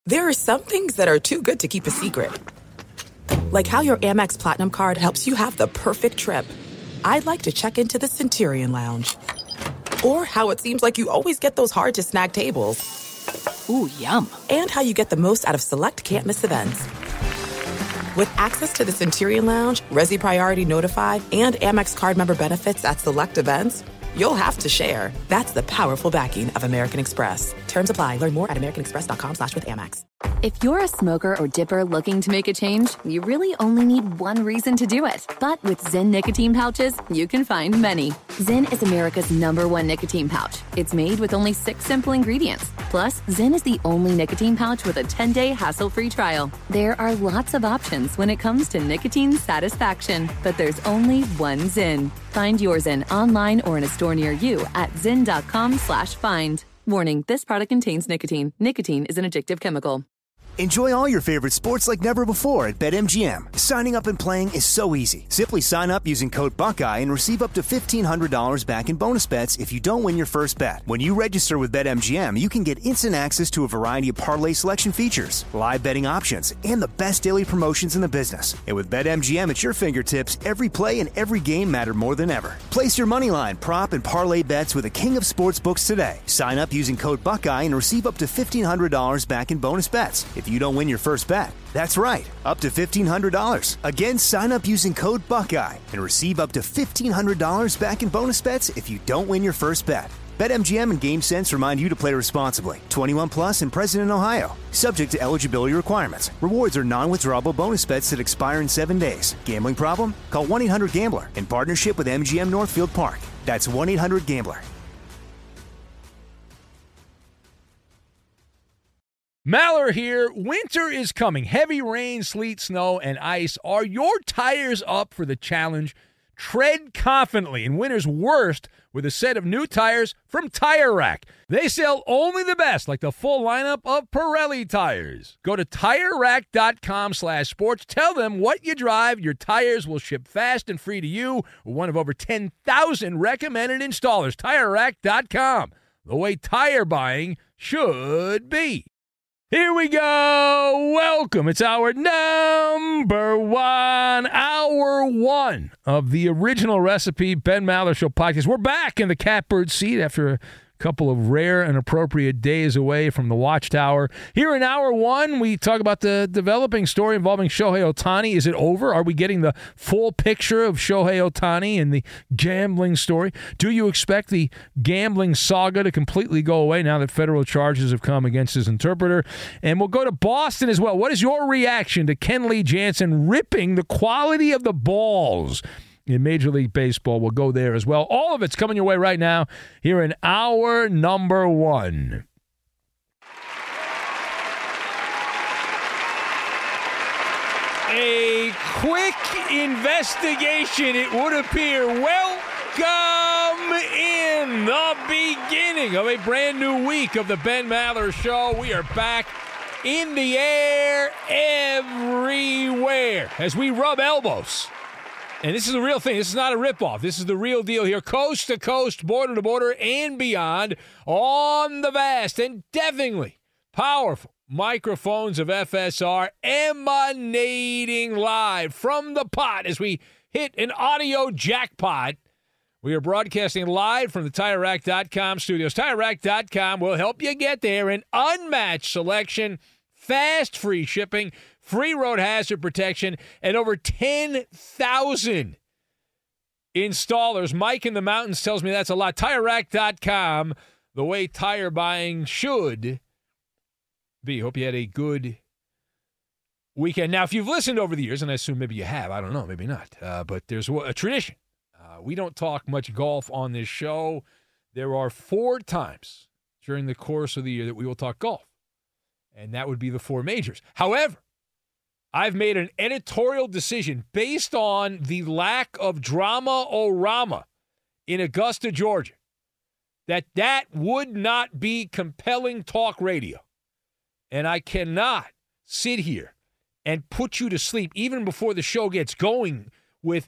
There are some things that are too good to keep a secret. Like how your Amex Platinum card helps you have the perfect trip. I'd like to check into the Centurion Lounge. Or how it seems like you always get those hard-to-snag tables. Ooh, yum. And how you get the most out of select can't-miss events. With access to the Centurion Lounge, Resi Priority Notified, and Amex card member benefits at select events, you'll have to share. That's the powerful backing of American Express. Terms apply. Learn more at americanexpress.com/withAmex. If you're a smoker or dipper looking to make a change, you really only need one reason to do it. But with Zyn nicotine pouches, you can find many. Zyn is America's #1 nicotine pouch. It's made with only 6 simple ingredients. Plus, Zyn is the only nicotine pouch with a 10-day hassle-free trial. There are lots of options when it comes to nicotine satisfaction, but there's only one Zyn. Find your Zyn online or in a store near you at zyn.com/find. Warning, this product contains nicotine. Nicotine is an addictive chemical. Enjoy all your favorite sports like never before at BetMGM. Signing up and playing is so easy. Simply sign up using code Buckeye and receive up to $1,500 back in bonus bets if you don't win your first bet. When you register with BetMGM, you can get instant access to a variety of parlay selection features, live betting options, and the best daily promotions in the business. And with BetMGM at your fingertips, every play and every game matter more than ever. Place your moneyline, prop, and parlay bets with the king of sportsbooks today. Sign up using code Buckeye and receive up to $1,500 back in bonus bets if you don't win your first bet. That's right, up to $1,500. Again, sign up using code Buckeye and receive up to $1,500 back in bonus bets if you don't win your first bet. BetMGM and GameSense remind you to play responsibly. 21 plus and present in Ohio. Subject to eligibility requirements. Rewards are non-withdrawable bonus bets that expire in 7 days. Gambling problem? Call 1-800-GAMBLER in partnership with MGM Northfield Park. That's 1-800-GAMBLER. Maller here. Winter is coming. Heavy rain, sleet, snow, and ice. Are your tires up for the challenge? Tread confidently in winter's worst with a set of new tires from Tire Rack. They sell only the best, like the full lineup of Pirelli tires. Go to TireRack.com/sports. Tell them what you drive. Your tires will ship fast and free to you. One of over 10,000 recommended installers. TireRack.com. The way tire buying should be. Here we go. Welcome. It's hour one of the original recipe Ben Maller Show podcast. We're back in the catbird seat after a couple of rare and appropriate days away from the Watchtower. Here in hour one, we talk about the developing story involving Shohei Ohtani. Is it over? Are we getting the full picture of Shohei Ohtani and the gambling story? Do you expect the gambling saga to completely go away now that federal charges have come against his interpreter? And we'll go to Boston as well. What is your reaction to Kenley Jansen ripping the quality of the balls in Major League Baseball? We'll go there as well. All of it's coming your way right now here in hour number one. A quick investigation, it would appear. Welcome in the beginning of a brand new week of the Ben Maller Show. We are back in the air everywhere as we rub elbows. And this is the real thing. This is not a ripoff. This is the real deal here. Coast to coast, border to border, and beyond on the vast and deafeningly powerful microphones of FSR emanating live from the pot as we hit an audio jackpot. We are broadcasting live from the TireRack.com studios. TireRack.com will help you get there. An unmatched selection, fast free shipping, free road hazard protection, and over 10,000 installers. Mike in the mountains tells me that's a lot. TireRack.com, the way tire buying should be. Hope you had a good weekend. Now, if you've listened over the years, and I assume maybe you have, I don't know, maybe not, but there's a tradition. We don't talk much golf on this show. There are 4 times during the course of the year that we will talk golf, and that would be the 4 majors. However, I've made an editorial decision based on the lack of drama-o-rama in Augusta, Georgia, that would not be compelling talk radio. And I cannot sit here and put you to sleep even before the show gets going with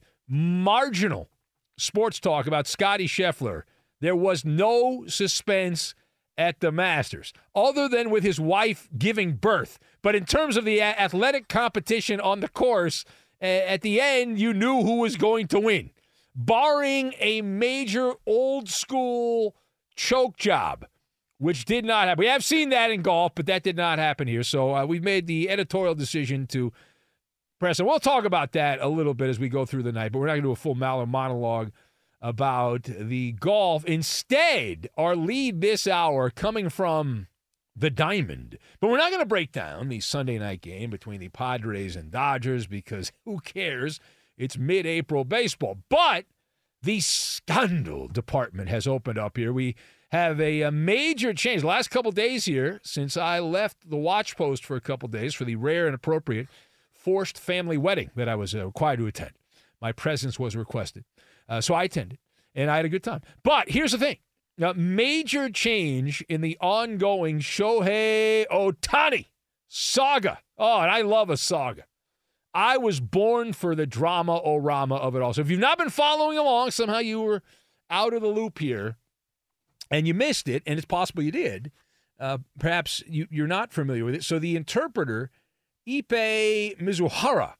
marginal sports talk about Scotty Scheffler. There was no suspense at the Masters, other than with his wife giving birth. But in terms of the athletic competition on the course, at the end, you knew who was going to win, barring a major old-school choke job, which did not happen. We have seen that in golf, but that did not happen here. So we've made the editorial decision to press it. We'll talk about that a little bit as we go through the night, but we're not going to do a full Maller monologue about the golf. Instead, our lead this hour coming from the Diamond. But we're not going to break down the Sunday night game between the Padres and Dodgers because who cares? It's mid-April baseball. But the scandal department has opened up here. We have a major change. The last couple days here, since I left the watch post for a couple days for the rare and appropriate forced family wedding that I was required to attend. My presence was requested. So I attended, and I had a good time. But here's the thing. A major change in the ongoing Shohei Ohtani saga. Oh, and I love a saga. I was born for the drama-o-rama of it all. So if you've not been following along, somehow you were out of the loop here, and you missed it, and it's possible you did, perhaps you're not familiar with it. So the interpreter, Ippei Mizuhara,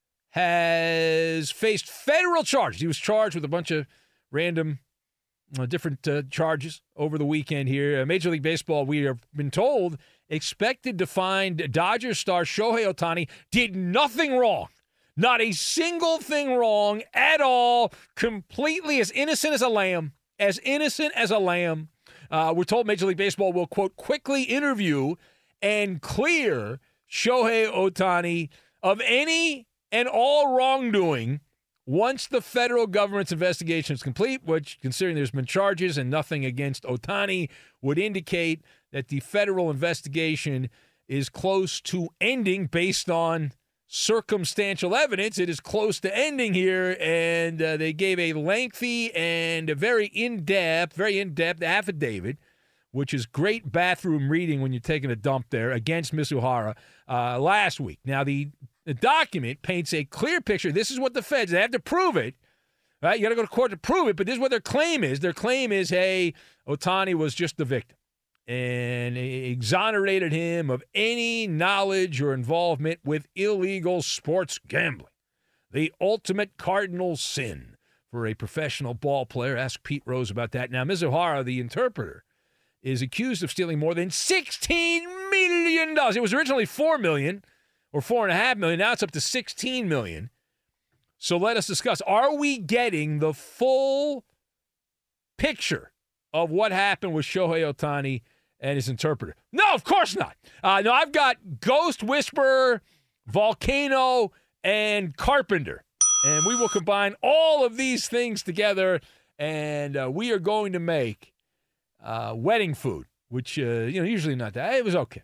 has faced federal charges. He was charged with a bunch of random different charges over the weekend here. Major League Baseball, we have been told, expected to find Dodgers star Shohei Ohtani did nothing wrong. Not a single thing wrong at all. Completely as innocent as a lamb. As innocent as a lamb. We're told Major League Baseball will, quote, quickly interview and clear Shohei Ohtani of any and all wrongdoing once the federal government's investigation is complete, which, considering there's been charges and nothing against Ohtani, would indicate that the federal investigation is close to ending based on circumstantial evidence. It is close to ending here, and they gave a lengthy and a very in-depth affidavit, which is great bathroom reading when you're taking a dump there, against Mizuhara last week. Now, the document paints a clear picture. This is what the feds, they have to prove it, right? You got to go to court to prove it, but this is what their claim is. Their claim is, hey, Ohtani was just the victim and exonerated him of any knowledge or involvement with illegal sports gambling. The ultimate cardinal sin for a professional ball player. Ask Pete Rose about that. Now, Mizuhara, the interpreter, is accused of stealing more than $16 million. It was originally $4 million or $4.5 million. Now it's up to $16 million. So let us discuss. Are we getting the full picture of what happened with Shohei Ohtani and his interpreter? No, of course not. No, I've got Ghost, Whisperer, Volcano, and Carpenter. And we will combine all of these things together, and we are going to make wedding food, which, usually not that. It was okay.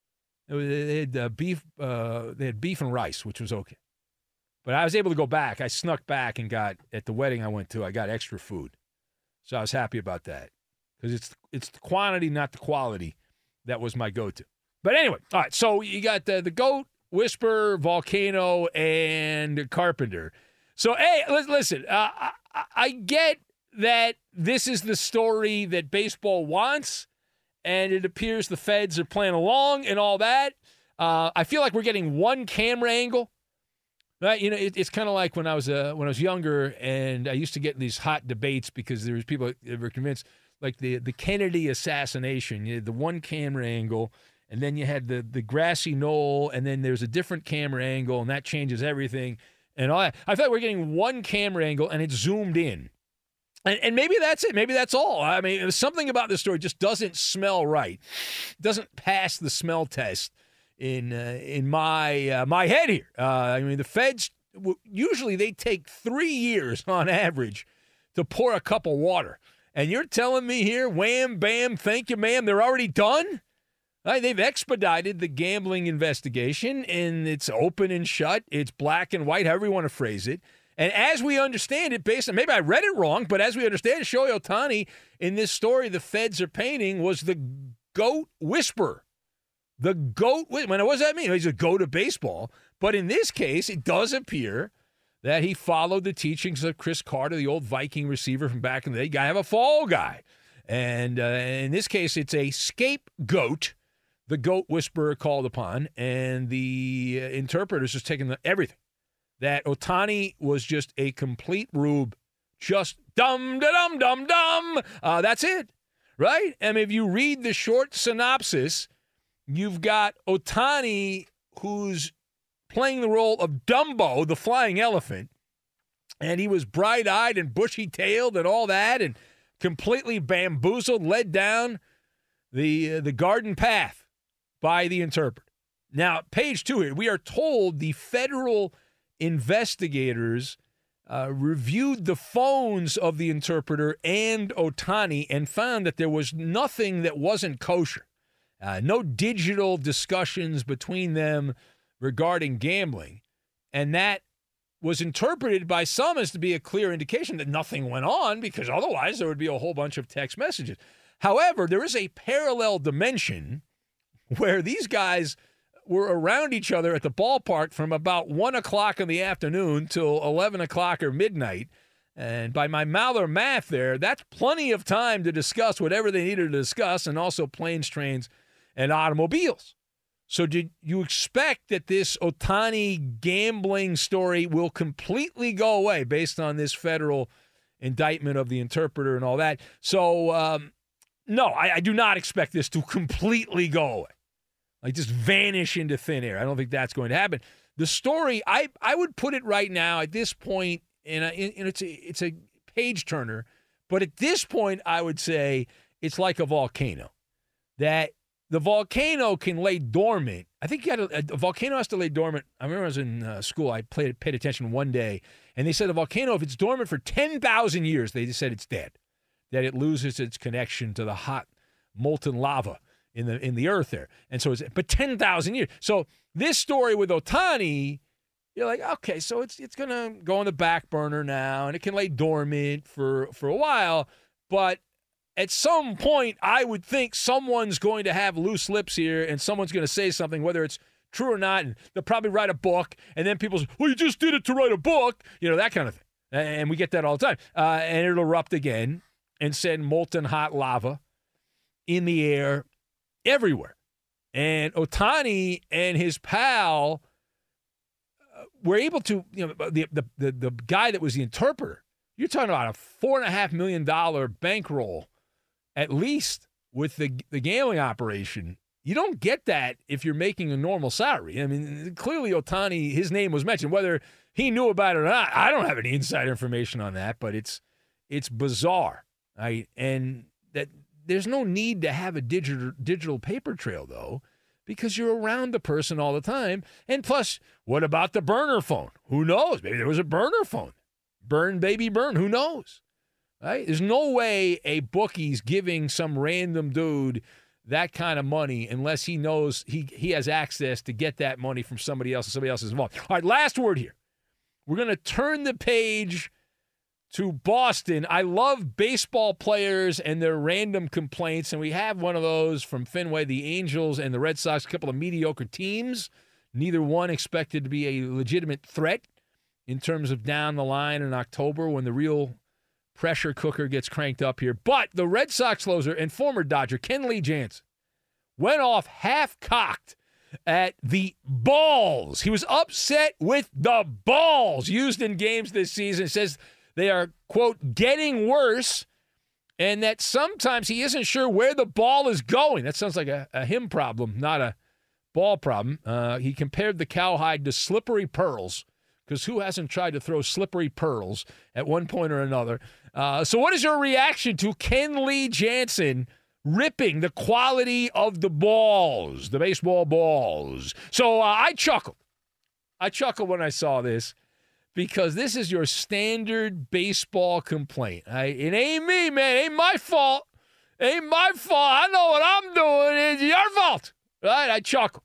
They had beef. They had beef and rice, which was okay. But I was able to go back. I snuck back and got, at the wedding I went to, I got extra food. So I was happy about that. Because it's the quantity, not the quality, that was my go-to. But anyway, all right, so you got the Goat, Whisper, Volcano, and Carpenter. So, hey, listen, I get that this is the story that baseball wants, and it appears the feds are playing along and all that. I feel like we're getting one camera angle. Right? It's kind of like when I was younger, and I used to get in these hot debates because there was people that were convinced, like the Kennedy assassination, you had the one camera angle, and then you had the grassy knoll, and then there's a different camera angle, and that changes everything, and all that. I feel like we're getting one camera angle, and it's zoomed in. And maybe that's it. Maybe that's all. I mean, something about this story just doesn't smell right. It doesn't pass the smell test in my head here. I mean, the feds, usually they take 3 years on average to pour a cup of water. And you're telling me here, wham, bam, thank you, ma'am, they're already done? Right, they've expedited the gambling investigation, and it's open and shut. It's black and white, however you want to phrase it. And as we understand it, based on, maybe I read it wrong, but as we understand it, Shohei Ohtani in this story the feds are painting was the Goat Whisperer. The Goat Whisperer. What does that mean? He's a goat of baseball. But in this case, it does appear that he followed the teachings of Chris Carter, the old Viking receiver from back in the day. You got to have a fall guy. And in this case, it's a scapegoat, the goat whisperer called upon, and the interpreter's just taking everything. That Ohtani was just a complete rube, just dum-da-dum-dum-dum. That's it, right? I mean, if you read the short synopsis, you've got Ohtani, who's playing the role of Dumbo, the flying elephant, and he was bright-eyed and bushy-tailed and all that, and completely bamboozled, led down the garden path by the interpreter. Now, page 2 here, we are told the federal investigators reviewed the phones of the interpreter and Ohtani and found that there was nothing that wasn't kosher. No digital discussions between them regarding gambling. And that was interpreted by some as to be a clear indication that nothing went on, because otherwise there would be a whole bunch of text messages. However, there is a parallel dimension where these guys were around each other at the ballpark from about 1 o'clock in the afternoon till 11 o'clock or midnight. And by my Maller math there, that's plenty of time to discuss whatever they needed to discuss, and also planes, trains, and automobiles. So did you expect that this Ohtani gambling story will completely go away based on this federal indictment of the interpreter and all that? So, no, I do not expect this to completely go away. Like just vanish into thin air. I don't think that's going to happen. The story, I would put it right now at this point, and it's a page turner, but at this point I would say it's like a volcano. That the volcano can lay dormant. I think a volcano has to lay dormant. I remember I was in school. I paid attention one day, and they said a volcano, if it's dormant for 10,000 years, they just said it's dead, that it loses its connection to the hot molten lava in the earth there. And so but 10,000 years. So this story with Ohtani, you're like, okay, so it's going to go on the back burner now, and it can lay dormant for a while, but at some point, I would think someone's going to have loose lips here, and someone's going to say something, whether it's true or not, and they'll probably write a book, and then people say, well, you just did it to write a book, that kind of thing. And we get that all the time. And it'll erupt again and send molten hot lava in the air everywhere. And Ohtani and his pal were able to, the guy that was the interpreter, you're talking about a $4.5 million bankroll, at least with the gambling operation. You don't get that if you're making a normal salary. I mean, clearly Ohtani, his name was mentioned. Whether he knew about it or not, I don't have any inside information on that, but it's bizarre, right? And that there's no need to have a digital paper trail, though, because you're around the person all the time. And plus, what about the burner phone? Who knows? Maybe there was a burner phone. Burn, baby, burn. Who knows? Right? There's no way a bookie's giving some random dude that kind of money unless he knows he has access to get that money from somebody else, and somebody else is involved. All right, last word here. We're going to turn the page to Boston. I love baseball players and their random complaints, and we have one of those from Fenway, the Angels and the Red Sox, a couple of mediocre teams, neither one expected to be a legitimate threat in terms of down the line in October when the real pressure cooker gets cranked up here. But the Red Sox closer and former Dodger, Kenley Jansen, went off half-cocked at the balls. He was upset with the balls used in games this season. It says they are, quote, getting worse, and that sometimes he isn't sure where the ball is going. That sounds like a him problem, not a ball problem. He compared the cowhide to slippery pearls, because who hasn't tried to throw slippery pearls at one point or another? So what is your reaction to Kenley Jansen ripping the quality of the balls, the baseball balls? So I chuckled. I chuckled when I saw this, because this is your standard baseball complaint. It ain't me, man. It ain't my fault. Ain't my fault. I know what I'm doing. It's your fault. Right? I chuckle.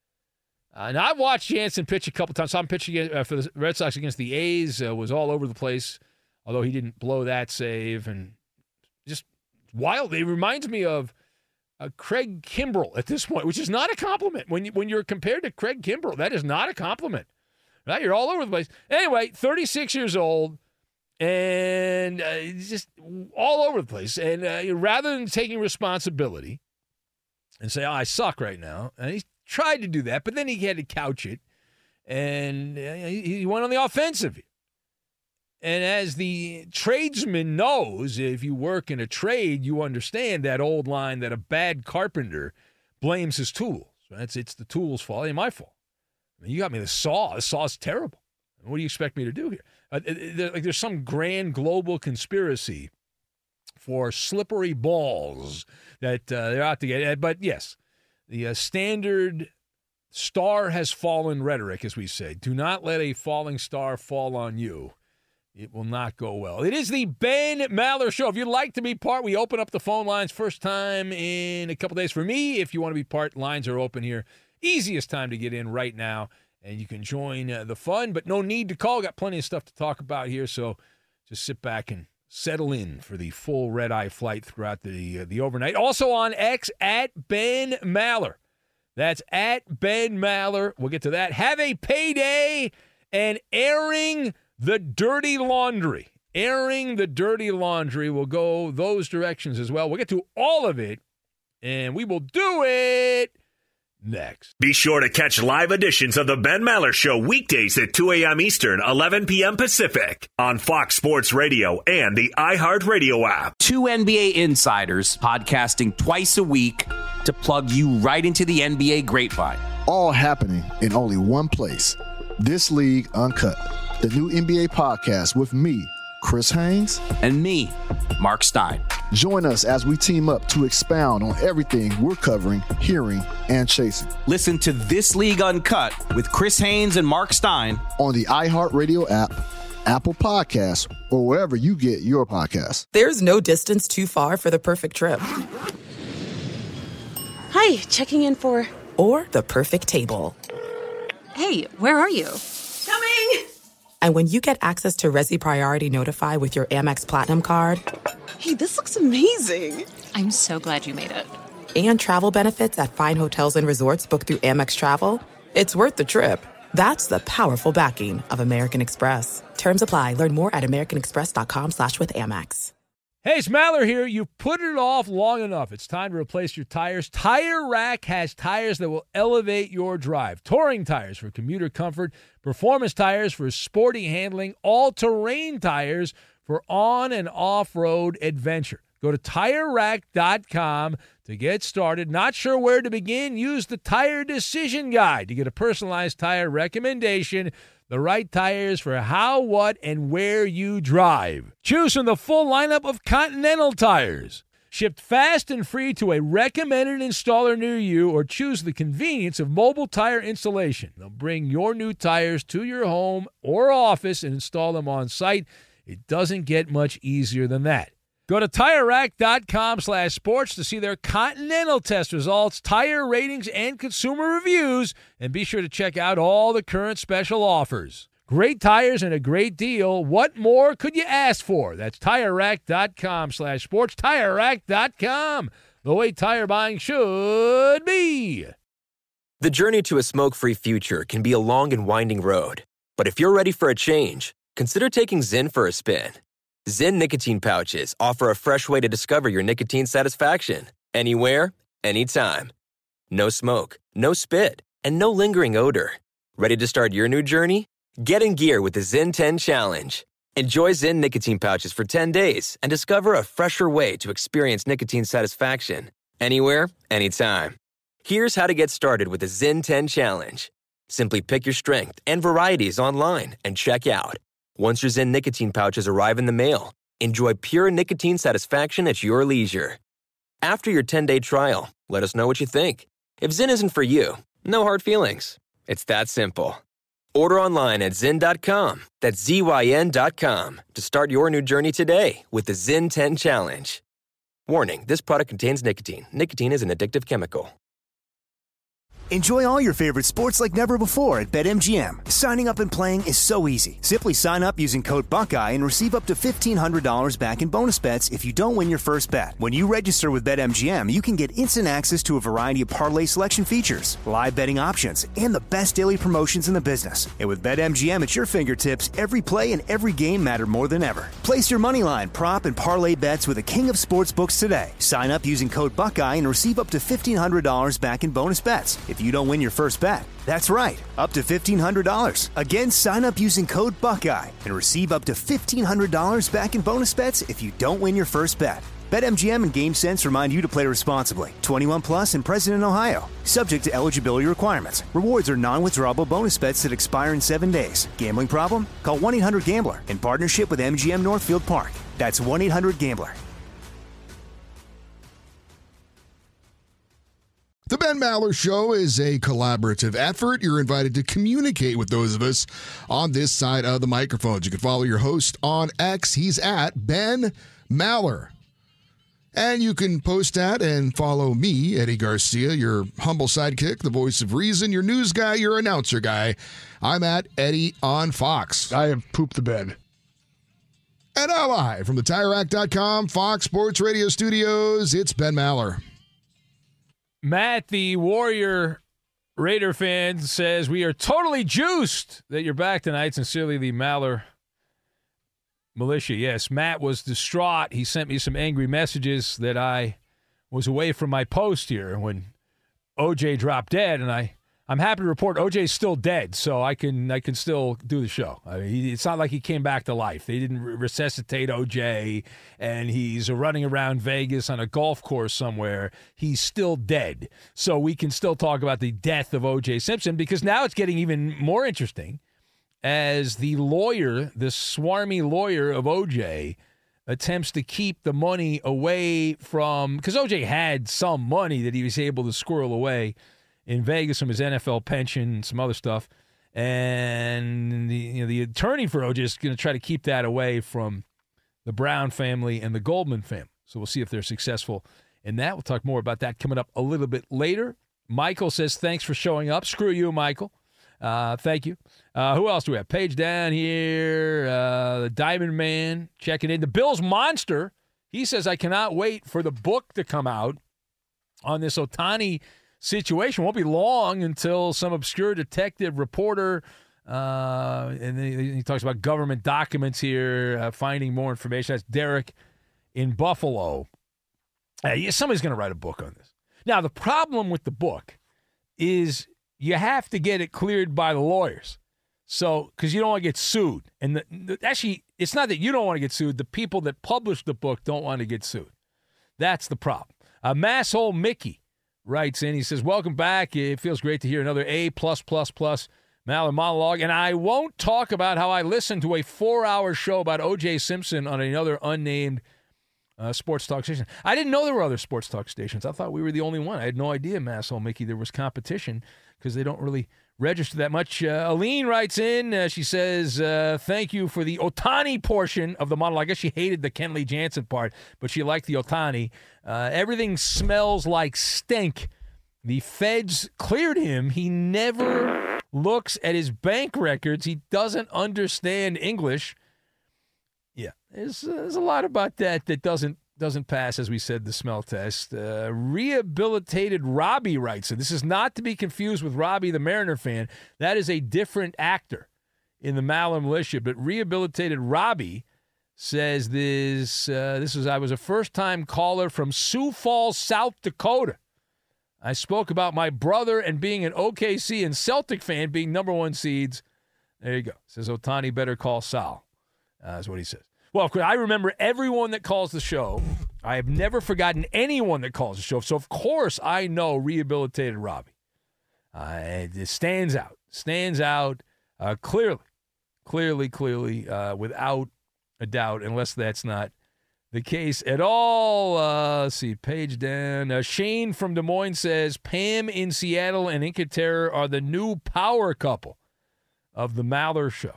Now, I've watched Jansen pitch a couple times. So I'm pitching for the Red Sox against the A's. Was all over the place, although he didn't blow that save. And just wild. It reminds me of Craig Kimbrell at this point, which is not a compliment. When you're compared to Craig Kimbrell, that is not a compliment. Right? You're all over the place. Anyway, 36 years old, And just all over the place. And rather than taking responsibility and say, I suck right now, and he tried to do that, but then he had to couch it, and he went on the offensive. And as the tradesman knows, if you work in a trade, you understand that old line that a bad carpenter blames his tools. It's the tool's fault. It ain't my fault. I mean, you got me the saw. The saw's terrible. What do you expect me to do here? There's some grand global conspiracy for slippery balls that they're out to get. But yes, the standard star has fallen rhetoric, as we say. Do not let a falling star fall on you. It will not go well. It is the Ben Maller Show. If you'd like to be part, we open up the phone lines first time in a couple days. For me, if you want to be part, lines are open here. Easiest time to get in right now, and you can join the fun, but no need to call. Got plenty of stuff to talk about here, so just sit back and settle in for the full red-eye flight throughout the overnight. Also on X, at Ben Maller. That's at Ben Maller. We'll get to that. Have a payday and airing the dirty laundry. Airing the dirty laundry will go those directions as well. We'll get to all of it, and we will do it next. Be sure to catch live editions of the Ben Maller Show weekdays at 2 a.m. Eastern, 11 p.m. Pacific on Fox Sports Radio and the iHeartRadio app. Two NBA insiders podcasting twice a week to plug you right into the NBA grapevine. All happening in only one place. This League Uncut, the new NBA podcast with me, Chris Haynes, and me, Mark Stein. Join us as we team up to expound on everything we're covering, hearing, and chasing. Listen to This League Uncut with Chris Haynes and Mark Stein on the iHeartRadio app, Apple Podcasts, or wherever you get your podcasts. There's no distance too far for the perfect trip. Hi, checking in for... Or the perfect table. Hey, where are you? Coming! And when you get access to Resi Priority Notify with your Amex Platinum card... Hey, this looks amazing. I'm so glad you made it. And travel benefits at fine hotels and resorts booked through Amex Travel, it's worth the trip. That's the powerful backing of American Express. Terms apply. Learn more at americanexpress.com/withAmex. Hey, it's Maller here. You've put it off long enough. It's time to replace your tires. Tire Rack has tires that will elevate your drive. Touring tires for commuter comfort, performance tires for sporty handling, all-terrain tires for on- and off-road adventure. Go to TireRack.com to get started. Not sure where to begin? Use the Tire Decision Guide to get a personalized tire recommendation. The right tires for how, what, and where you drive. Choose from the full lineup of Continental tires. Shipped fast and free to a recommended installer near you, or choose the convenience of mobile tire installation. They'll bring your new tires to your home or office and install them on site. It doesn't get much easier than that. Go to TireRack.com/sports to see their Continental test results, tire ratings, and consumer reviews, and be sure to check out all the current special offers. Great tires and a great deal. What more could you ask for? That's TireRack.com/sports. TireRack.com, the way tire buying should be. The journey to a smoke-free future can be a long and winding road. But if you're ready for a change, consider taking Zyn for a spin. Zyn nicotine pouches offer a fresh way to discover your nicotine satisfaction. Anywhere, anytime. No smoke, no spit, and no lingering odor. Ready to start your new journey? Get in gear with the Zyn 10 Challenge. Enjoy Zyn nicotine pouches for 10 days and discover a fresher way to experience nicotine satisfaction. Anywhere, anytime. Here's how to get started with the Zyn 10 Challenge. Simply pick your strength and varieties online and check out. Once your Zyn nicotine pouches arrive in the mail, enjoy pure nicotine satisfaction at your leisure. After your 10-day trial, let us know what you think. If Zyn isn't for you, no hard feelings. It's that simple. Order online at Zyn.com, that's ZYN.com, to start your new journey today with the Zyn 10 Challenge. Warning, this product contains nicotine. Nicotine is an addictive chemical. Enjoy all your favorite sports like never before at BetMGM. Signing up and playing is so easy. Simply sign up using code Buckeye and receive up to $1,500 back in bonus bets if you don't win your first bet. When you register with BetMGM, you can get instant access to a variety of parlay selection features, live betting options, and the best daily promotions in the business. And with BetMGM at your fingertips, every play and every game matter more than ever. Place your moneyline, prop, and parlay bets with the king of sportsbooks today. Sign up using code Buckeye and receive up to $1,500 back in bonus bets if you don't win your first bet. That's right, up to $1,500. Again, sign up using code Buckeye and receive up to $1,500 back in bonus bets if you don't win your first bet. BetMGM and GameSense remind you to play responsibly. 21 plus and present in Ohio. Subject to eligibility requirements. Rewards are non-withdrawable bonus bets that expire in 7 days. Gambling problem? Call 1-800-GAMBLER in partnership with MGM Northfield Park. That's 1-800-GAMBLER. The Ben Maller Show is a collaborative effort. You're invited to communicate with those of us on this side of the microphones. You can follow your host on X. He's at Ben Maller. And you can post at and follow me, Eddie Garcia, your humble sidekick, the voice of reason, your news guy, your announcer guy. I'm at Eddie on Fox. I have pooped the bed. And now live from the TireRack.com Fox Sports Radio studios, it's Ben Maller. Matt, the Warrior Raider fan, says, we are totally juiced that you're back tonight. Sincerely, the Maller Militia. Yes, Matt was distraught. He sent me some angry messages that I was away from my post here when OJ dropped dead, and I'm happy to report OJ's still dead, so I can still do the show. I mean, it's not like he came back to life. They didn't resuscitate OJ, and he's running around Vegas on a golf course somewhere. He's still dead. So we can still talk about the death of OJ Simpson, because now it's getting even more interesting as the lawyer, the swarmy lawyer of OJ, attempts to keep the money away from, because OJ had some money that he was able to squirrel away in Vegas from his NFL pension and some other stuff. And the attorney for OJ is going to try to keep that away from the Brown family and the Goldman family. So we'll see if they're successful in that. We'll talk more about that coming up a little bit later. Michael says, thanks for showing up. Screw you, Michael. Thank you. Who else do we have? Page down here. The Diamond Man checking in. The Bills Monster. He says, I cannot wait for the book to come out on this Ohtani situation. Won't be long until some obscure detective reporter, and then he talks about government documents here, finding more information. That's Derek in Buffalo. Somebody's going to write a book on this. Now, the problem with the book is you have to get it cleared by the lawyers. So, because you don't want to get sued. And actually, it's not that you don't want to get sued. The people that publish the book don't want to get sued. That's the problem. Masshole Mickey writes in. He says, welcome back. It feels great to hear another A+++ Maller monologue. And I won't talk about how I listened to a 4-hour show about O.J. Simpson on another unnamed sports talk station. I didn't know there were other sports talk stations. I thought we were the only one. I had no idea, Masshole Mickey, there was competition, because they don't really register that much. Aline writes in. She says, thank you for the Ohtani portion of the monologue. I guess she hated the Kenley Jansen part, but she liked the Ohtani. Everything smells like stink. The feds cleared him. He never looks at his bank records. He doesn't understand English. Yeah, there's a lot about that doesn't pass, as we said, the smell test. Rehabilitated Robbie writes, and this is not to be confused with Robbie the Mariner fan. That is a different actor in the Maller Militia. But Rehabilitated Robbie says this was, I was a first-time caller from Sioux Falls, South Dakota. I spoke about my brother and being an OKC and Celtic fan being number one seeds. There you go. Says Ohtani better call Sal. That's what he says. Well, I remember everyone that calls the show. I have never forgotten anyone that calls the show. So, of course, I know Rehabilitated Robbie. It stands out. Clearly, without a doubt, unless that's not the case at all. Let's see, page down. Shane from Des Moines says, Pam in Seattle and Inca Terror are the new power couple of the Maller Show.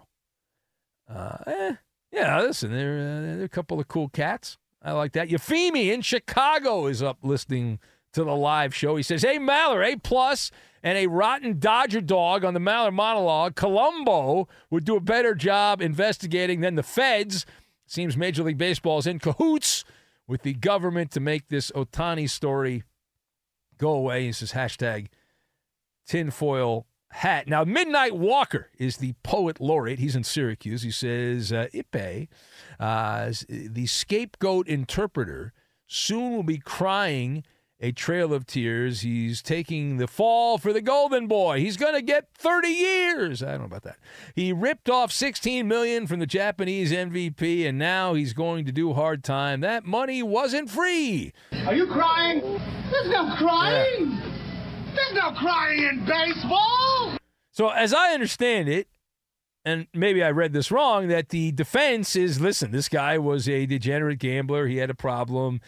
Yeah, listen, they're a couple of cool cats. I like that. Euphemie in Chicago is up listening to the live show. He says, hey, Maller, A+, and a rotten Dodger dog on the Maller monologue, Colombo would do a better job investigating than the feds. Seems Major League Baseball is in cahoots with the government to make this Ohtani story go away. He says hashtag tinfoil hat. Now, Midnight Walker is the poet laureate. He's in Syracuse. He says, Ipe, the scapegoat interpreter, soon will be crying a trail of tears. He's taking the fall for the golden boy. He's going to get 30 years. I don't know about that. He ripped off $16 million from the Japanese MVP, and now he's going to do hard time. That money wasn't free. Are you crying? There's no crying. Yeah. There's no crying in baseball. So as I understand it, and maybe I read this wrong, that the defense is, listen, this guy was a degenerate gambler. He had a problem,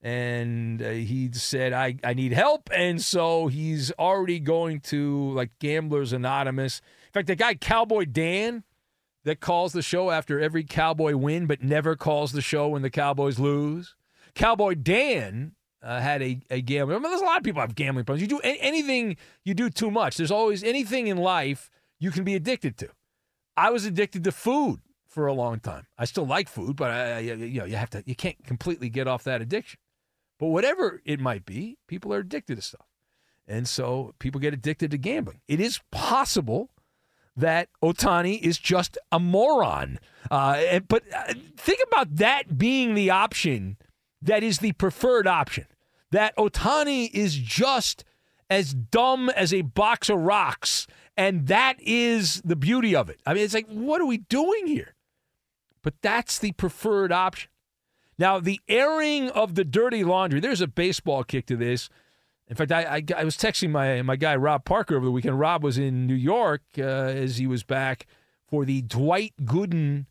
and he said, I need help. And so he's already going to, like, Gamblers Anonymous. In fact, the guy Cowboy Dan that calls the show after every Cowboy win but never calls the show when the Cowboys lose. Cowboy Dan had a gambling. I mean, there's a lot of people have gambling problems. You do anything you do too much. There's always anything in life you can be addicted to. I was addicted to food for a long time. I still like food, but you can't completely get off that addiction. But whatever it might be, people are addicted to stuff, and so people get addicted to gambling. It is possible that Ohtani is just a moron, but think about that being the option that is the preferred option. That Ohtani is just as dumb as a box of rocks, and that is the beauty of it. I mean, it's like, what are we doing here? But that's the preferred option. Now, the airing of the dirty laundry, there's a baseball kick to this. In fact, I was texting my guy Rob Parker over the weekend. Rob was in New York as he was back for the Dwight Gooden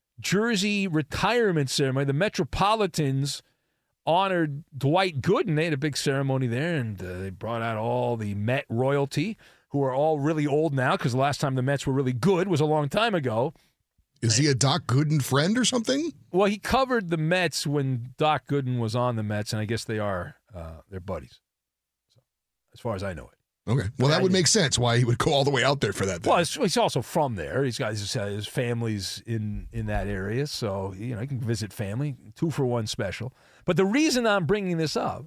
jersey retirement ceremony. The Metropolitans honored Dwight Gooden. They had a big ceremony there, and they brought out all the Met royalty, who are all really old now because the last time the Mets were really good was a long time ago. Is he a Doc Gooden friend or something? Well, he covered the Mets when Doc Gooden was on the Mets, and I guess they're buddies, so, as far as I know it. Okay. Well, that would make sense why he would go all the way out there for that. Well, he's also from there. He's got his family's in that area, so he can visit family. 2-for-1 special. But the reason I'm bringing this up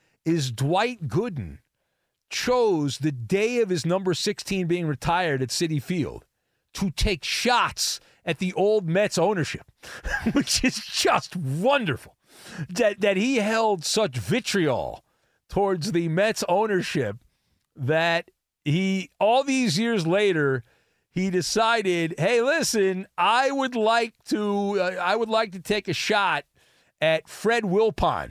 is Dwight Gooden chose the day of his number 16 being retired at Citi Field to take shots at the old Mets ownership, which is just wonderful. That he held such vitriol towards the Mets ownership that he, all these years later, he decided, hey, listen, I would like to take a shot at Fred Wilpon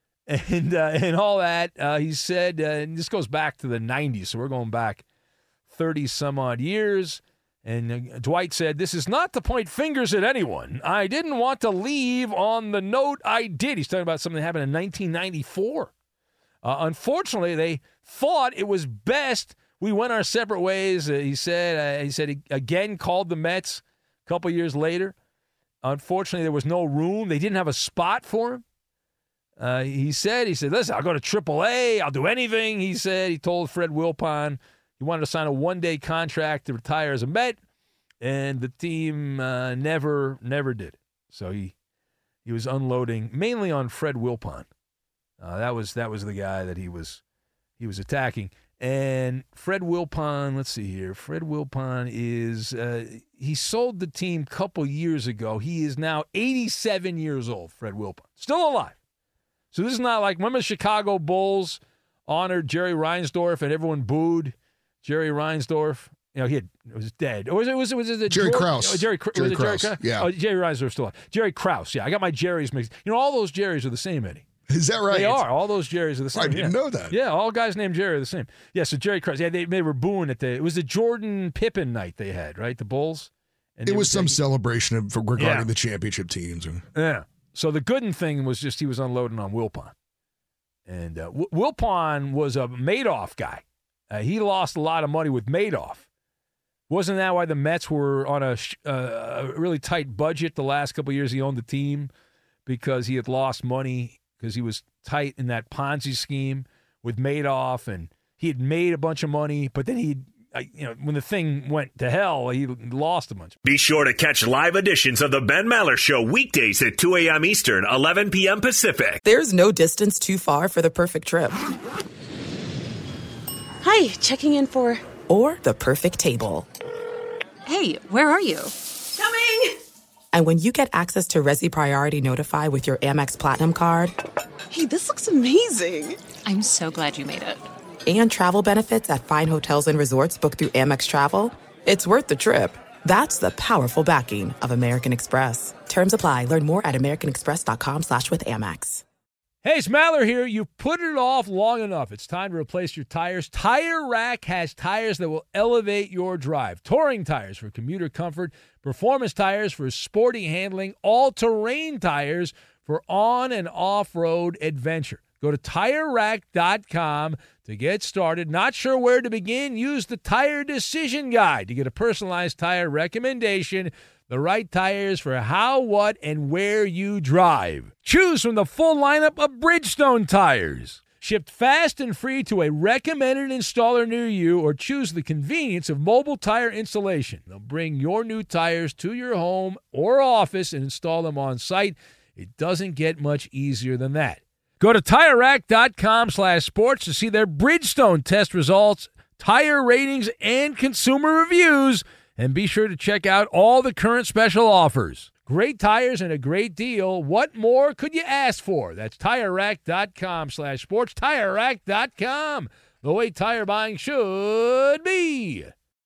and all that. He said, and this goes back to the 90s, so we're going back 30-some-odd years. And Dwight said, this is not to point fingers at anyone. I didn't want to leave on the note I did. He's talking about something that happened in 1994. Unfortunately, they thought it was best we went our separate ways. He said he again called the Mets a couple years later. Unfortunately, there was no room. They didn't have a spot for him. He said, listen, I'll go to AAA. I'll do anything. He said, he told Fred Wilpon he wanted to sign a one-day contract to retire as a Met, and the team never did. So he was unloading mainly on Fred Wilpon. That was the guy that he was attacking. And Fred Wilpon, let's see here. Fred Wilpon is he sold the team a couple years ago. He is now 87 years old, Fred Wilpon. Still alive. So this is not like, remember the Chicago Bulls honored Jerry Reinsdorf and everyone booed Jerry Reinsdorf? He was dead. Or was it Jerry Krause? Jerry Krause. Yeah. Oh, Jerry Reinsdorf's still alive. Jerry Krause. Yeah, I got my Jerrys mixed. All those Jerrys are the same, Eddie. Is that right? They are. All those Jerrys are the same. I didn't know that. Yeah, all guys named Jerry are the same. Yeah, so Jerry Krause. Yeah, they were booing at it was the Jordan Pippen night they had, right? The Bulls. And it was some celebration regarding the championship teams. Yeah. So the Gooden thing was just he was unloading on Wilpon. And Wilpon was a Madoff guy. He lost a lot of money with Madoff. Wasn't that why the Mets were on a really tight budget the last couple of years he owned the team? Because he had lost money because he was tight in that Ponzi scheme with Madoff, and he had made a bunch of money, but then when the thing went to hell, he lost a bunch. Be sure to catch live editions of the Ben Maller Show weekdays at 2 a.m. Eastern, 11 p.m. Pacific. There's no distance too far for the perfect trip. Hi, checking in for... Or the perfect table. Hey, where are you? Coming! And when you get access to Resi Priority Notify with your Amex Platinum card... Hey, this looks amazing. I'm so glad you made it. And travel benefits at fine hotels and resorts booked through Amex Travel, it's worth the trip. That's the powerful backing of American Express. Terms apply. Learn more at americanexpress.com/withAmex. Hey, it's Maller here. You've put it off long enough. It's time to replace your tires. Tire Rack has tires that will elevate your drive. Touring tires for commuter comfort, performance tires for sporty handling, all-terrain tires for on- and off-road adventure. Go to TireRack.com to get started. Not sure where to begin? Use the Tire Decision Guide to get a personalized tire recommendation. The right tires for how, what, and where you drive. Choose from the full lineup of Bridgestone tires. Shipped fast and free to a recommended installer near you, or choose the convenience of mobile tire installation. They'll bring your new tires to your home or office and install them on site. It doesn't get much easier than that. Go to TireRack.com/sports to see their Bridgestone test results, tire ratings, and consumer reviews. And be sure to check out all the current special offers. Great tires and a great deal. What more could you ask for? That's TireRack.com/sports. TireRack.com, the way tire buying should be.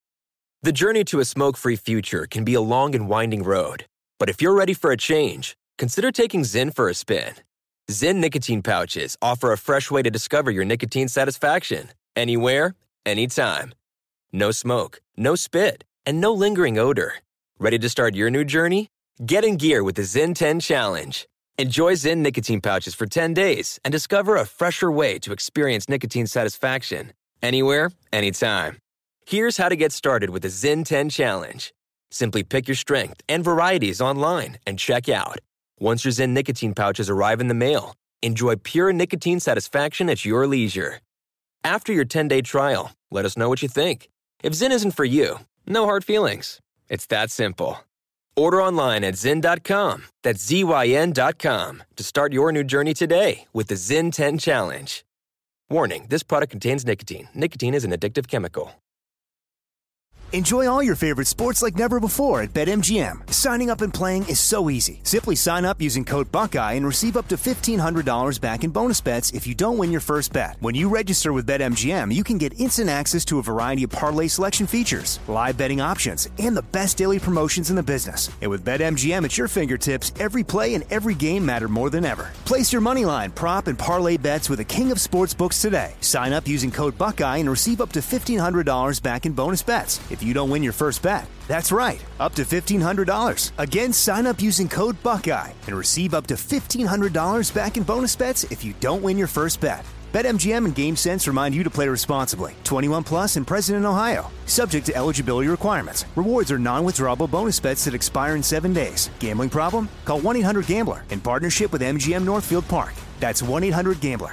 The journey to a smoke-free future can be a long and winding road. But if you're ready for a change, consider taking Zyn for a spin. Zyn nicotine pouches offer a fresh way to discover your nicotine satisfaction. Anywhere, anytime. No smoke, no spit, and no lingering odor. Ready to start your new journey? Get in gear with the Zyn 10 Challenge. Enjoy Zyn nicotine pouches for 10 days and discover a fresher way to experience nicotine satisfaction. Anywhere, anytime. Here's how to get started with the Zyn 10 Challenge. Simply pick your strength and varieties online and check out. Once your Zyn nicotine pouches arrive in the mail, enjoy pure nicotine satisfaction at your leisure. After your 10-day trial, let us know what you think. If Zyn isn't for you, no hard feelings. It's that simple. Order online at Zyn.com, that's ZYN.com, to start your new journey today with the Zyn 10 Challenge. Warning, this product contains nicotine. Nicotine is an addictive chemical. Enjoy all your favorite sports like never before at BetMGM. Signing up and playing is so easy. Simply sign up using code Buckeye and receive up to $1,500 back in bonus bets if you don't win your first bet. When you register with BetMGM, you can get instant access to a variety of parlay selection features, live betting options, and the best daily promotions in the business. And with BetMGM at your fingertips, every play and every game matter more than ever. Place your moneyline, prop, and parlay bets with the king of sportsbooks today. Sign up using code Buckeye and receive up to $1,500 back in bonus bets if you don't win your first bet. That's right, up to $1,500. Again, sign up using code Buckeye and receive up to $1,500 back in bonus bets if you don't win your first bet. BetMGM and GameSense remind you to play responsibly. 21 plus and present in Ohio. Subject to eligibility requirements. Rewards are non-withdrawable bonus bets that expire in 7 days. Gambling problem? Call 1-800-GAMBLER in partnership with MGM Northfield Park. That's 1-800-GAMBLER.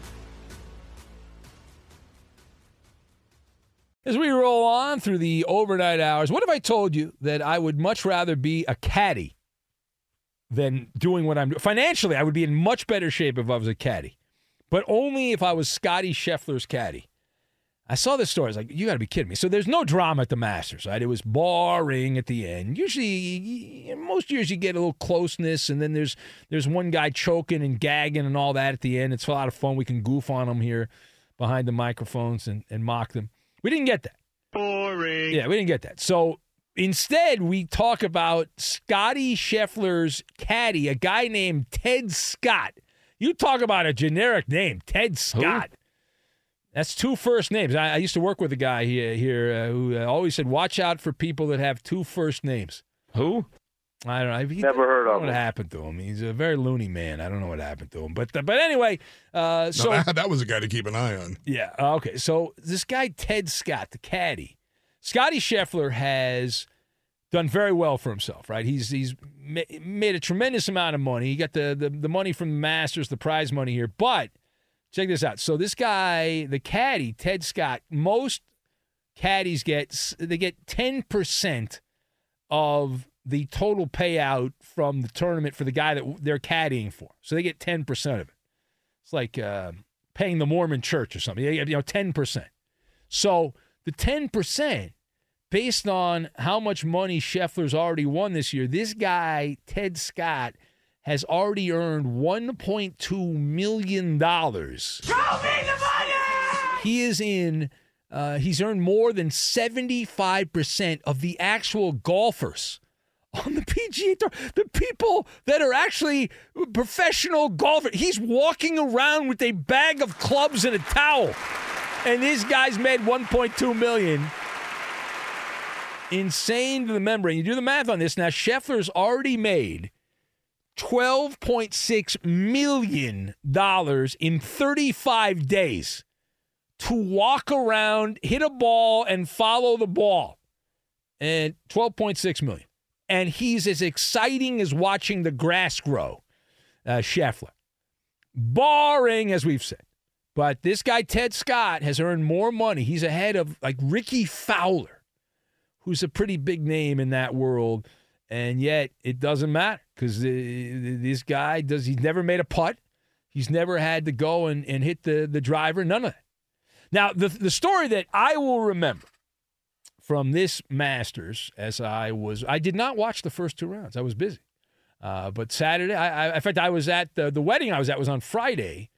As we roll on through the overnight hours, what if I told you that I would much rather be a caddy than doing what I'm doing? Financially, I would be in much better shape if I was a caddy, but only if I was Scotty Scheffler's caddy. I saw this story. I was like, you got to be kidding me. So there's no drama at the Masters, right? It was boring at the end. Usually, most years you get a little closeness, and then there's one guy choking and gagging and all that at the end. It's a lot of fun. We can goof on them here behind the microphones and mock them. We didn't get that. Boring. Yeah, we didn't get that. So instead, we talk about Scotty Scheffler's caddy, a guy named Ted Scott. You talk about a generic name, Ted Scott. Who? That's two first names. I used to work with a guy here who always said, watch out for people that have two first names. Who? I don't know. Never heard of him. What happened to him? He's a very loony man. I don't know what happened to him. But anyway, so that was a guy to keep an eye on. Yeah. Okay. So this guy Ted Scott, the caddy, Scotty Scheffler has done very well for himself, right? He's made a tremendous amount of money. He got the money from the Masters, the prize money here. But Check this out. So this guy, the caddy, Ted Scott, most caddies get 10% of the total payout from the tournament for the guy that they're caddying for. So they get 10% of it. It's like paying the Mormon church or something. 10%. So the 10%, based on how much money Scheffler's already won this year, this guy, Ted Scott, has already earned $1.2 million. Show me the money! He is in, he's earned more than 75% of the actual golfers on the PGA Tour, the people that are actually professional golfers. He's walking around with a bag of clubs and a towel, and these guys made $1.2 million. Insane to the membrane. You do the math on this. Now, Scheffler's already made $12.6 million in 35 days to walk around, hit a ball, and follow the ball. And $12.6 million. And he's as exciting as watching the grass grow, Scheffler. Boring, as we've said. But this guy, Ted Scott, has earned more money. He's ahead of, like, Ricky Fowler, who's a pretty big name in that world. And yet, it doesn't matter because this guy, he's never made a putt. He's never had to go and hit the driver, none of that. Now, the story that I will remember from this Masters, I did not watch the first two rounds. I was busy. But Saturday, in fact, I was at the wedding I was at was on Friday.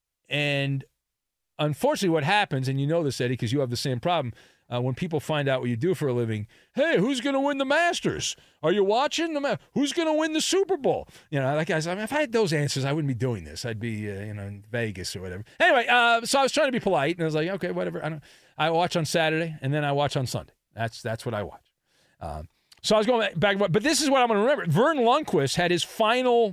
And unfortunately, what happens, and you know this, Eddie, because you have the same problem, when people find out what you do for a living, hey, who's going to win the Masters? Are you watching? Who's going to win the Super Bowl? Like guys, if I had those answers, I wouldn't be doing this. I'd be, in Vegas or whatever. Anyway, so I was trying to be polite, and I was like, okay, whatever. I watch on Saturday, and then I watch on Sunday. That's what I watch. So I was going back, but this is what I'm going to remember. Verne Lundquist had his final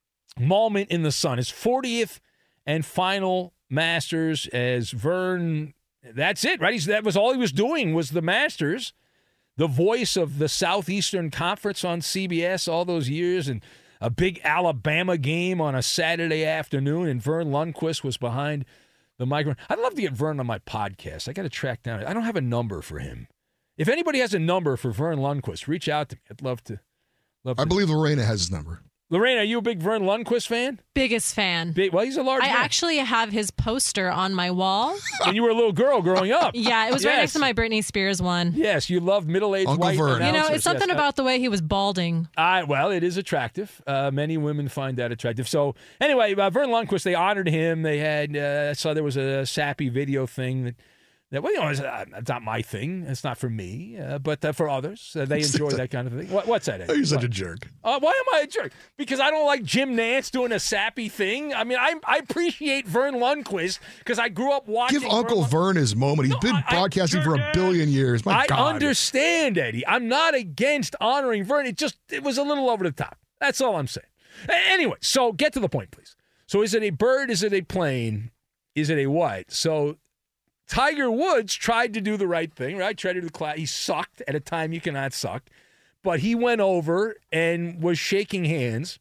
moment in the sun, his 40th and final Masters as Verne. That's it, right? That was all he was doing was the Masters, the voice of the Southeastern Conference on CBS all those years, and a big Alabama game on a Saturday afternoon, and Verne Lundquist was behind the microphone. I'd love to get Verne on my podcast. I got to track down. I don't have a number for him. If anybody has a number for Verne Lundquist, reach out to me. I'd love to. I believe Lorena has his number. Lorena, are you a big Verne Lundquist fan? Biggest fan. Well, he's a large man. I actually have his poster on my wall. When you were a little girl growing up. Yeah, it was right next to my Britney Spears one. Yes, you loved middle-aged Uncle white Verne. announcers. It's something about the way he was balding. Well, it is attractive. Many women find that attractive. So, anyway, Verne Lundquist, they honored him. They had, I saw there was a sappy video thing that it's not my thing. It's not for me, but for others. They enjoy that kind of thing. What's that, Eddie? You're such a jerk. Why am I a jerk? Because I don't like Jim Nantz doing a sappy thing. I mean, I appreciate Verne Lundquist because I grew up watching. Give Uncle Verne his moment. He's been broadcasting for a billion years. My God. I understand, Eddie. I'm not against honoring Verne. It was a little over the top. That's all I'm saying. Anyway, so get to the point, please. So is it a bird? Is it a plane? Is it a what? So Tiger Woods tried to do the right thing, right? Tried to do the class. He sucked at a time you cannot suck. But he went over and was shaking hands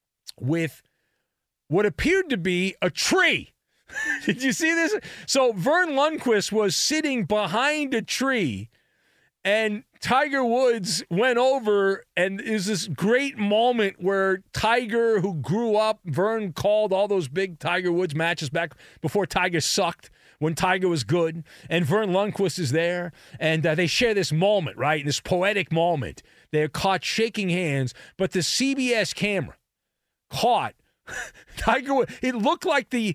with what appeared to be a tree. Did you see this? So Verne Lundquist was sitting behind a tree, and Tiger Woods went over, and it was this great moment where Tiger, who grew up, Verne called all those big Tiger Woods matches back before Tiger sucked, when Tiger was good, and Verne Lundquist is there, and they share this moment, right? This poetic moment. They're caught shaking hands, but the CBS camera caught Tiger Woods. It looked like the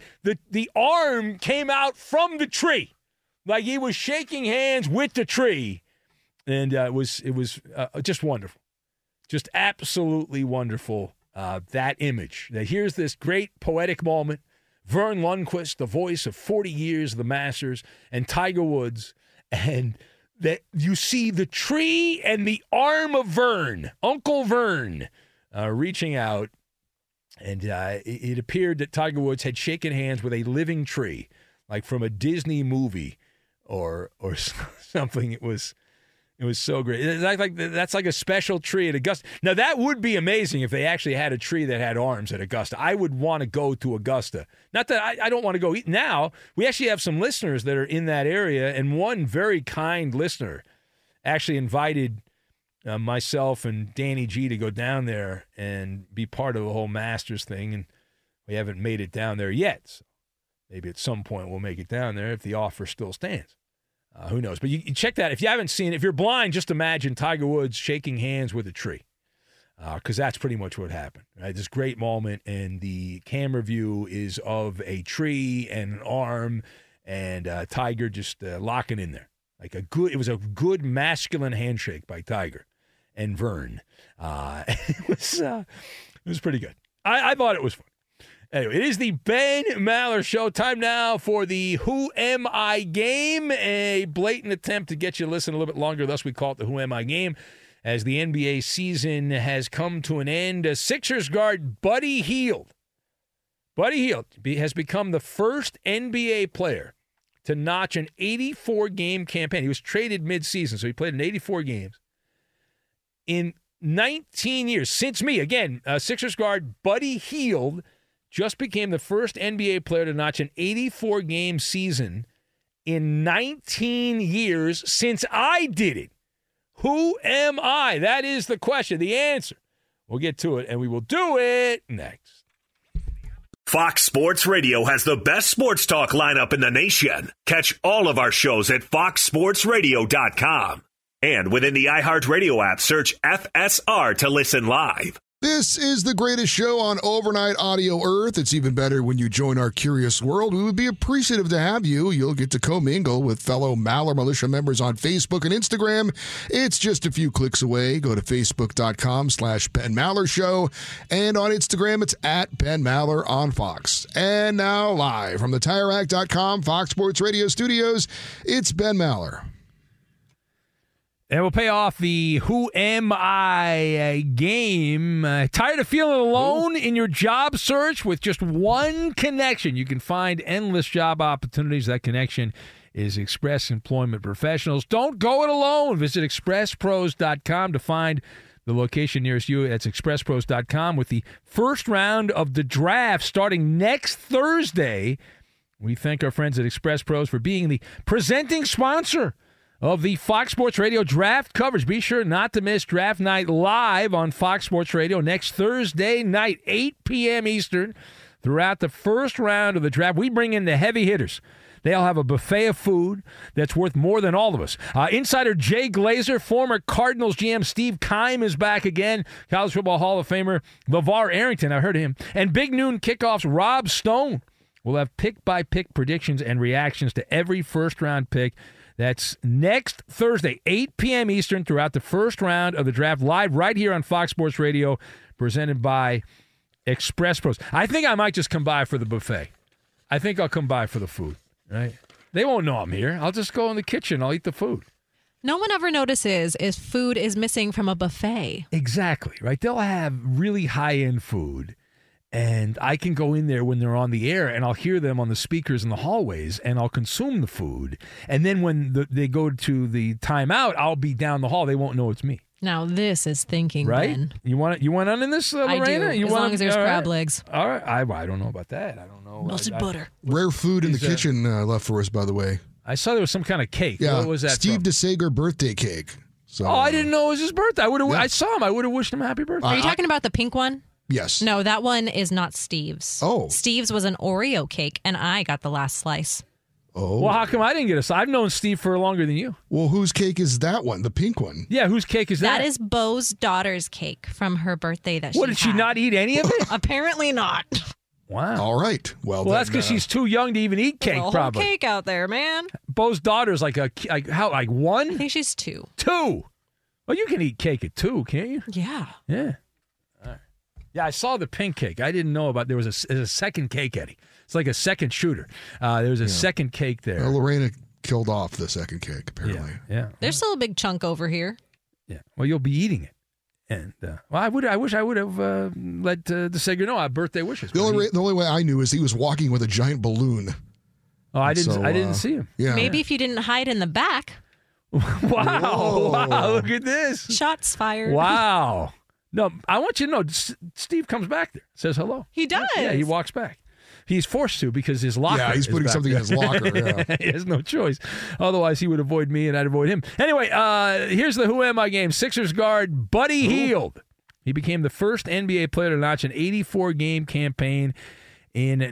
arm came out from the tree, like he was shaking hands with the tree, and it was just wonderful, just absolutely wonderful. That image. That here's this great poetic moment. Verne Lundquist, the voice of 40 years of the Masters, and Tiger Woods, and that you see the tree and the arm of Verne, Uncle Verne, reaching out, and it appeared that Tiger Woods had shaken hands with a living tree, like from a Disney movie or something. It was It was so great. That's like a special tree at Augusta. Now, that would be amazing if they actually had a tree that had arms at Augusta. I would want to go to Augusta. Not that I don't want to go now. We actually have some listeners that are in that area, and one very kind listener actually invited myself and Danny G to go down there and be part of the whole Masters thing, and we haven't made it down there yet. So maybe at some point we'll make it down there if the offer still stands. Who knows? But you check that. If you haven't seen it, if you're blind, just imagine Tiger Woods shaking hands with a tree, because that's pretty much what happened. Right? This great moment, and the camera view is of a tree and an arm, and Tiger just locking in there. It was a good masculine handshake by Tiger and Vern. It was pretty good. I thought it was fun. Anyway, it is the Ben Maller Show. Time now for the Who Am I game, a blatant attempt to get you to listen a little bit longer. Thus, we call it the Who Am I game. As the NBA season has come to an end, Sixers guard Buddy Hield has become the first NBA player to notch an 84-game campaign. He was traded mid-season, so he played in 84 games. In 19 years, since me, again, Sixers guard Buddy Hield just became the first NBA player to notch an 84-game season in 19 years since I did it. Who am I? That is the question. The answer. We'll get to it, and we will do it next. Fox Sports Radio has the best sports talk lineup in the nation. Catch all of our shows at foxsportsradio.com. And within the iHeartRadio app, search FSR to listen live. This is the greatest show on overnight audio Earth. It's even better when you join our curious world. We would be appreciative to have you. You'll get to commingle with fellow Maller Militia members on Facebook and Instagram. It's just a few clicks away. Go to facebook.com/Ben Maller Show. And on Instagram, it's at Ben Maller on Fox. And now live from the TireRack.com Fox Sports Radio studios, it's Ben Maller. And we'll pay off the Who Am I game. Tired of feeling alone in your job search? With just one connection, you can find endless job opportunities. That connection is Express Employment Professionals. Don't go it alone. Visit expresspros.com to find the location nearest you. That's expresspros.com. With the first round of the draft starting next Thursday, we thank our friends at Express Pros for being the presenting sponsor of the Fox Sports Radio draft coverage. Be sure not to miss Draft Night live on Fox Sports Radio next Thursday night, 8 p.m. Eastern. Throughout the first round of the draft, we bring in the heavy hitters. They'll have a buffet of food that's worth more than all of us. Insider Jay Glazer, former Cardinals GM Steve Keim is back again. College Football Hall of Famer LeVar Arrington, I heard of him. And Big Noon Kickoffs, Rob Stone. We'll have pick-by-pick predictions and reactions to every first-round pick. That's next Thursday, 8 p.m. Eastern, throughout the first round of the draft, live right here on Fox Sports Radio, presented by Express Pros. I think I might just come by for the buffet. I think I'll come by for the food, right? They won't know I'm here. I'll just go in the kitchen. I'll eat the food. No one ever notices if food is missing from a buffet. Exactly, right? They'll have really high-end food. And I can go in there when they're on the air, and I'll hear them on the speakers in the hallways, and I'll consume the food. And then when they go to the timeout, I'll be down the hall. They won't know it's me. Now this is thinking, right? Ben. You want on in this, Lorena? I do, as long as there's crab legs. All right. I don't know about that. I don't know. Melted butter. Rare food in the kitchen left for us, by the way. I saw there was some kind of cake. Yeah, what was that Steve from? DeSager birthday cake. So, I didn't know it was his birthday. I saw him. I would have wished him happy birthday. Are you talking about the pink one? Yes. No, that one is not Steve's. Oh. Steve's was an Oreo cake, and I got the last slice. Oh. Well, how come I didn't get a slice? I've known Steve for longer than you. Well, whose cake is that one? The pink one? Yeah, whose cake is that? That is Bo's daughter's cake from her birthday that she What, did she not eat any of it? Apparently not. Wow. All right. Well, that's because she's too young to even eat cake, There's a whole probably. cake out there, man. Bo's daughter's like one? I think she's 2. 2? Well, you can eat cake at 2, can't you? Yeah. Yeah. All right. Yeah, I saw the pink cake. I didn't know about there's a second cake, Eddie. It's like a second shooter. There was a second cake there. Well, Lorena killed off the second cake, apparently. Yeah. There's still a big chunk over here. Yeah. Well, you'll be eating it. And I wish I would have let DeSager know our birthday wishes. The only way I knew is he was walking with a giant balloon. Oh, I didn't see him. Yeah. Maybe if you didn't hide in the back. Wow, look at this. Shots fired. Wow. No, I want you to know, Steve comes back there, says hello. He does. Yeah, he walks back. He's forced to because his locker. Yeah, he's putting something in his locker. Yeah. He has no choice. Otherwise, he would avoid me and I'd avoid him. Anyway, here's the Who Am I game. Sixers guard Buddy Hield. He became the first NBA player to notch an 84-game campaign in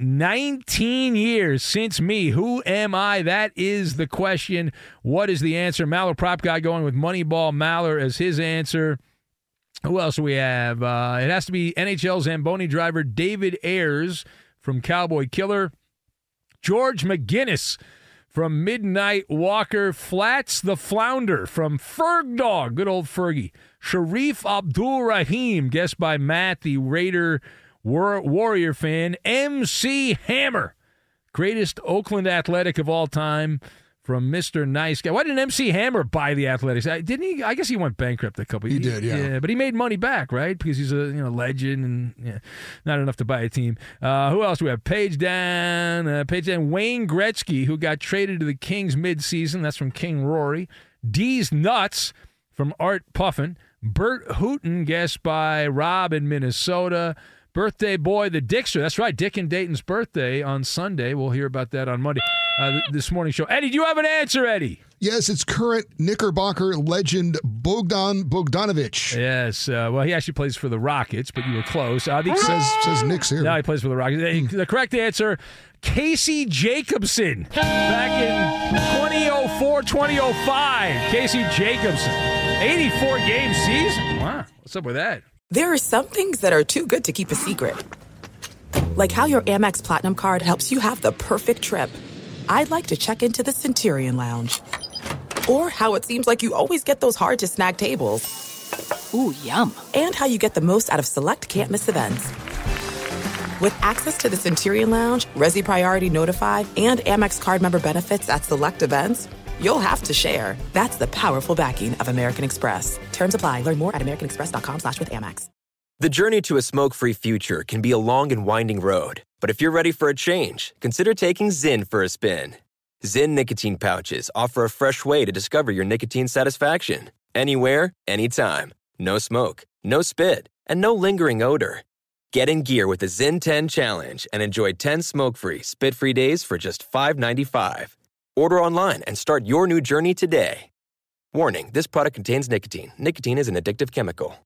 19 years since me. Who am I? That is the question. What is the answer? Maller Prop Guy going with Moneyball Maller as his answer. Who else do we have? It has to be NHL Zamboni driver David Ayers from Cowboy Killer. George McGinnis from Midnight Walker. Flats the Flounder from Ferg Dog. Good old Fergie. Sharif Abdul Rahim, guessed by Matt, the Raider Warrior fan. MC Hammer, greatest Oakland Athletic of all time, from Mr. Nice Guy. Why didn't MC Hammer buy the Athletics? Didn't he? I guess he went bankrupt a couple. He did, yeah. Yeah, but he made money back, right? Because he's a legend and not enough to buy a team. Who else do we have? Page down. Wayne Gretzky, who got traded to the Kings mid-season. That's from King Rory. D's Nuts from Art Puffin. Bert Hooten, guessed by Rob in Minnesota. Birthday boy, the Dickster. That's right, Dick and Dayton's birthday on Sunday. We'll hear about that on Monday. This morning show. Eddie, do you have an answer, Eddie? Yes, it's current Knickerbocker legend Bogdan Bogdanovic. Yes. Well, he actually plays for the Rockets, but you were close. Says Knicks here. No, he plays for the Rockets. The correct answer, Casey Jacobson. Back in 2004, 2005. Casey Jacobson. 84-game season. Wow. What's up with that? There are some things that are too good to keep a secret. Like how your Amex Platinum card helps you have the perfect trip. I'd like to check into the Centurion Lounge. Or how it seems like you always get those hard-to-snag tables. Ooh, yum. And how you get the most out of select can't-miss events. With access to the Centurion Lounge, Resi Priority Notified, and Amex card member benefits at select events, you'll have to share. That's the powerful backing of American Express. Terms apply. Learn more at americanexpress.com/withAmex. The journey to a smoke-free future can be a long and winding road. But if you're ready for a change, consider taking Zyn for a spin. Zyn nicotine pouches offer a fresh way to discover your nicotine satisfaction. Anywhere, anytime. No smoke, no spit, and no lingering odor. Get in gear with the Zyn 10 Challenge and enjoy 10 smoke-free, spit-free days for just $5.95. Order online and start your new journey today. Warning, this product contains nicotine. Nicotine is an addictive chemical.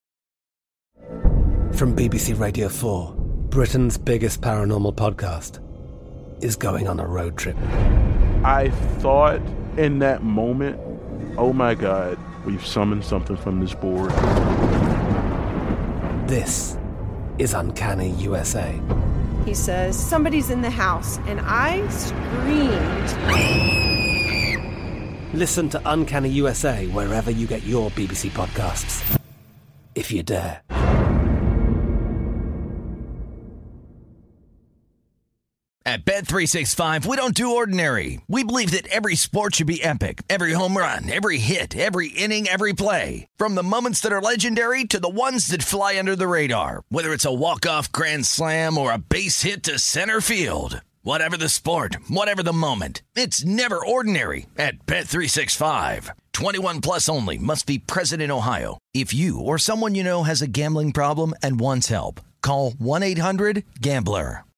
From BBC Radio 4, Britain's biggest paranormal podcast is going on a road trip. I thought in that moment, oh my God, we've summoned something from this board. This is Uncanny USA. He says, somebody's in the house, and I screamed. Listen to Uncanny USA wherever you get your BBC podcasts, if you dare. At Bet365, we don't do ordinary. We believe that every sport should be epic. Every home run, every hit, every inning, every play. From the moments that are legendary to the ones that fly under the radar. Whether it's a walk-off grand slam or a base hit to center field. Whatever the sport, whatever the moment. It's never ordinary at Bet365. 21 plus only. Must be present in Ohio. If you or someone you know has a gambling problem and wants help, call 1-800-GAMBLER.